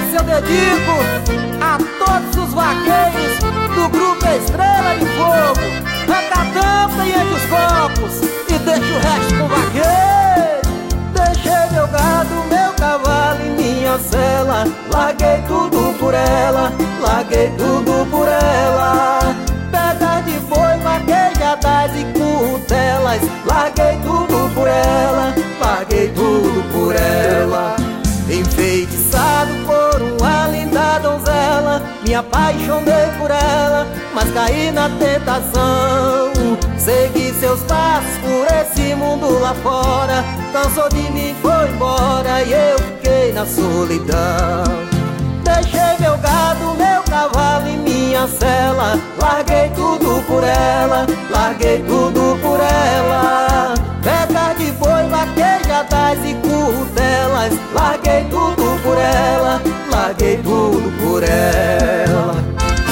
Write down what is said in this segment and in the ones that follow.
Essa eu dedico a todos os vaqueiros do grupo Estrela de Fogo. Canta a tampa e enche os copos e deixa o resto com o vaqueiro. Deixei meu gado, meu cavalo e minha cela. Larguei tudo por ela, larguei tudo por ela. Pedras de boi, vaquejadas e curtelas. Larguei tudo por ela, larguei tudo por ela. Enfeitiçado por uma linda donzela, me apaixonei por ela, mas caí na tentação. Segui seus passos por esse mundo lá fora. Cansou de mim, foi embora e eu fiquei na solidão. Deixei meu gado, meu cavalo e minha cela. Larguei tudo por ela, larguei tudo por ela. Pedras de boi, vaquejadas e curtelas. Larguei tudo por ela, larguei tudo por ela.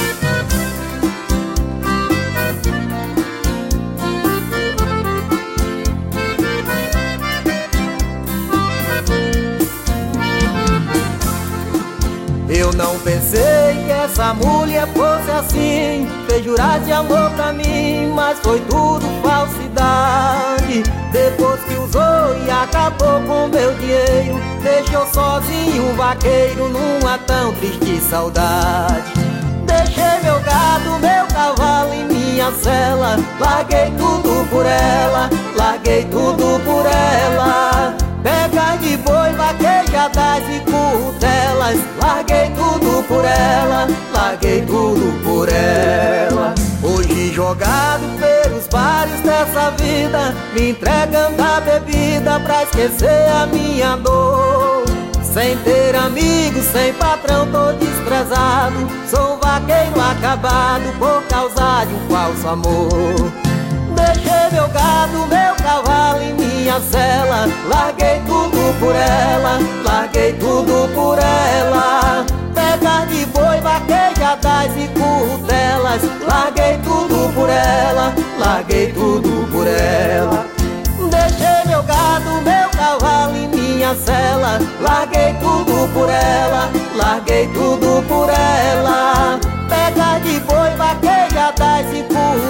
Eu não pensei que essa mulher fosse assim. Fez jurar de amor pra mim, mas foi tudo falsidade. Depois que usou e acabou com meu dinheiro, deixou sozinho um vaqueiro numa tão triste saudade. Deixei meu gado, meu cavalo e minha cela. Larguei tudo por ela, larguei tudo por ela. Pedras de boi, vaquejadas e curtelas. Larguei tudo por ela, larguei tudo por ela. Hoje jogado pelos bares dessa vida, me entregando a bebida pra esquecer a minha dor. Sem ter amigos, sem patrão, tô desprezado. Sou um vaqueiro acabado por causa de um falso amor. Deixei meu gado, meu cavalo e minha cela. Larguei tudo por ela, larguei tudo por ela. Pedras de boi, vaquejadas e curtelas. Larguei tudo por ela, larguei tudo por ela. Deixei meu gado, meu cavalo e minha cela. Larguei tudo por ela, larguei tudo por ela. Pedras de boi, vaquejadas e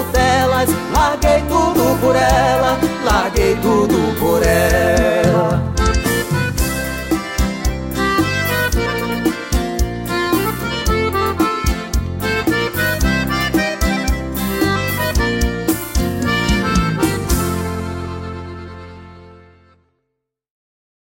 curtelas. Larguei tudo por ela, larguei tudo por ela.